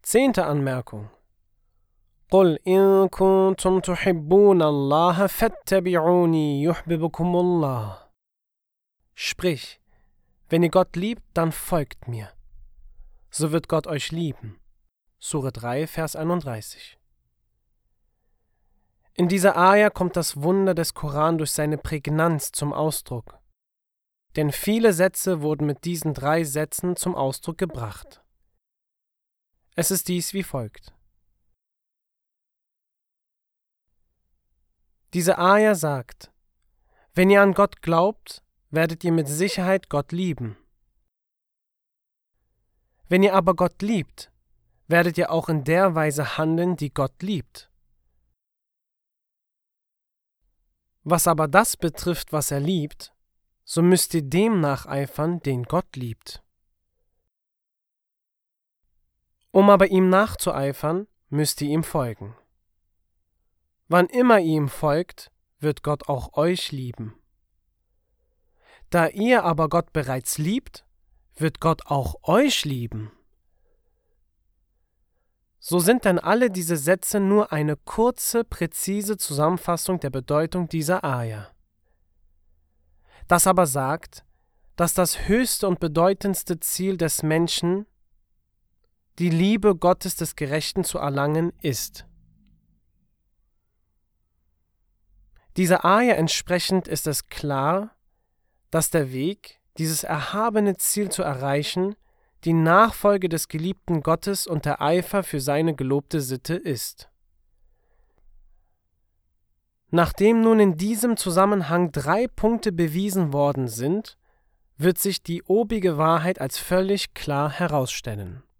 10. Anmerkung. قُلْ إِن كُنتُمْ تُحِبُّونَ اللَّهَ فَاتَّبِعُونِي يُحْبِبُكُمُ اللَّهُ. Sprich, wenn ihr Gott liebt, dann folgt mir. So wird Gott euch lieben. Sure 3, Vers 31. In dieser Aja kommt das Wunder des Koran durch seine Prägnanz zum Ausdruck. Denn viele Sätze wurden mit diesen 3 Sätzen zum Ausdruck gebracht. Es ist dies wie folgt. Diese Aja sagt, wenn ihr an Gott glaubt, werdet ihr mit Sicherheit Gott lieben. Wenn ihr aber Gott liebt, werdet ihr auch in der Weise handeln, die Gott liebt. Was aber das betrifft, was er liebt, so müsst ihr dem nacheifern, den Gott liebt. Um aber ihm nachzueifern, müsst ihr ihm folgen. Wann immer ihr ihm folgt, wird Gott auch euch lieben. Da ihr aber Gott bereits liebt, wird Gott auch euch lieben. So sind dann alle diese Sätze nur eine kurze, präzise Zusammenfassung der Bedeutung dieser Aja. Das aber sagt, dass das höchste und bedeutendste Ziel des Menschen die Liebe Gottes des Gerechten zu erlangen ist. Dieser Aja entsprechend ist es klar, dass der Weg, dieses erhabene Ziel zu erreichen, die Nachfolge des geliebten Gottes und der Eifer für seine gelobte Sitte ist. Nachdem nun in diesem Zusammenhang 3 Punkte bewiesen worden sind, wird sich die obige Wahrheit als völlig klar herausstellen.